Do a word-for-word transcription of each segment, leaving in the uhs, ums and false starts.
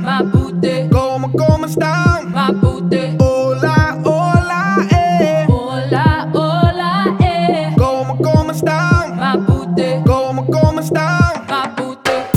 mabuti. Como, como están? Mabuti. Hola, hola, eh. Hola, hola, eh. Como, como están? Mabuti. Como, como están? Mabuti.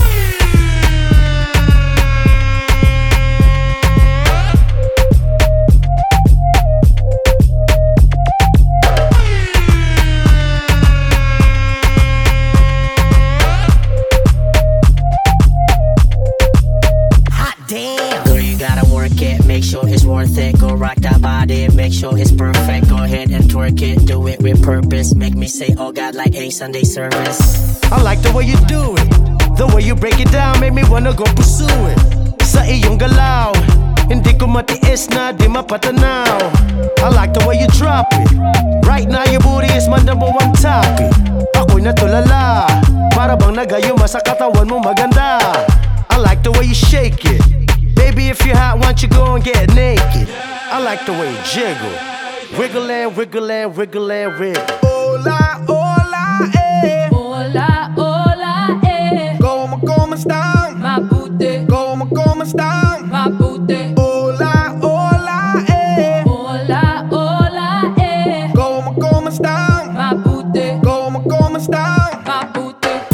Girl, you gotta work it, make sure it's worth it. Go rock that body, make sure it's perfect. Go ahead and twerk it, do it with purpose. Make me say, oh God, like a Sunday service. I like the way you do it, the way you break it down, make me wanna go pursue it. Sa iyong galaw, hindi ko matiis na di mapatanaw. I like the way you drop it, right now your booty is my number one topic. Ako'y natulala, para bang nagayuma sa katawan mo maganda. I like the way you shake it, baby if you're hot, why don't you go and get naked. I like the way you jiggle, wiggle and wiggle and wiggle and wiggle. Hola, hola, eh. Hola, hola, eh. Como, como están? Mabuti. Como, como están? Mabuti. Hola, hola, eh. Hola, hola, eh. Como, como están? Mabuti. Como, como están? Mabuti.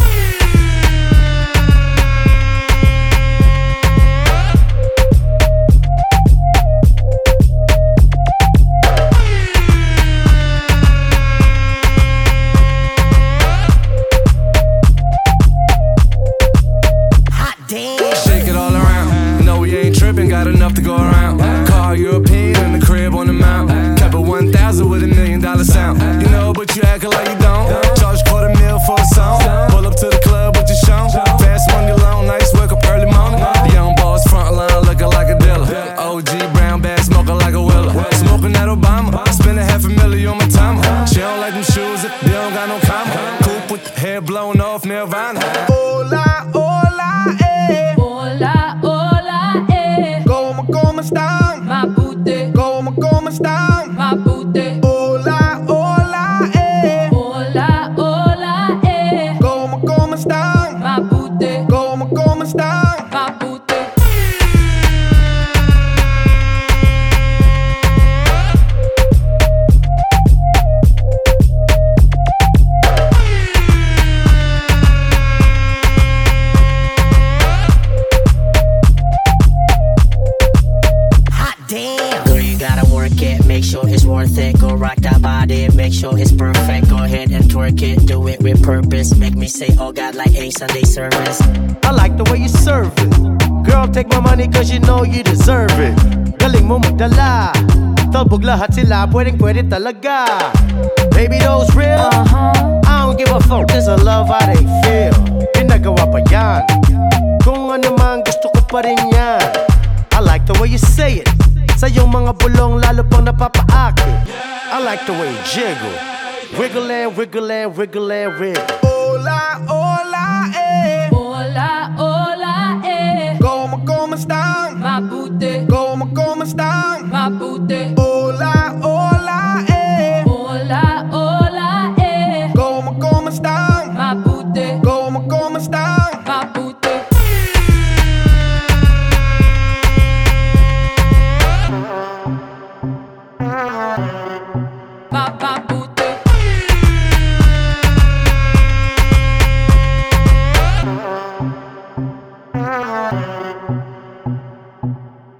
Shake it all around. You know we ain't tripping, got enough to go around. Car European in the crib on the mount. Kept it one thousand with a million dollar sound. You know, but you acting like you don't. Charge quarter mil for a song. Pull up to the club with your show. Fast money long, nights wake up early morning. The young boss front line looking like a dealer. O G brown bag smoking like a Willa. Smoking that Obama. Spending half a million on my timer. She don't like them shoes, they don't got no comma. Coupe with the hair blown off, Nirvana. Hola, hola, eh. Hola, hola, eh. Como, como están? Mabuti. Como, como están? Mabuti. Hola, hola, eh. Hola, hola, eh. Como, como están? Mabuti. Como, como están? Mabuti. Girl, you gotta work it, make sure it's worth it. Go rock that body, make sure it's perfect. Go ahead and twerk it, do it with purpose. Make me say, oh God, like a Sunday service. I like the way you serve it. Girl, take my money cause you know you deserve it. Galing mo magdala, tabog lahat sila, pwedeng pwede talaga. Baby, those real, Uh-huh. I don't give a fuck, there's a love how they feel. Pinagawa pa yan, kung ano man gusto ko pa rin yan. I like the way you say it, sa iyong mga bulong lalo pang napapaakit. I like the way you jiggle, wiggle and wiggle and wiggle and wiggle. Hola, hola, eh. Hola, hola, eh. Como, como están? Mabuti. Como, como están? Mabuti.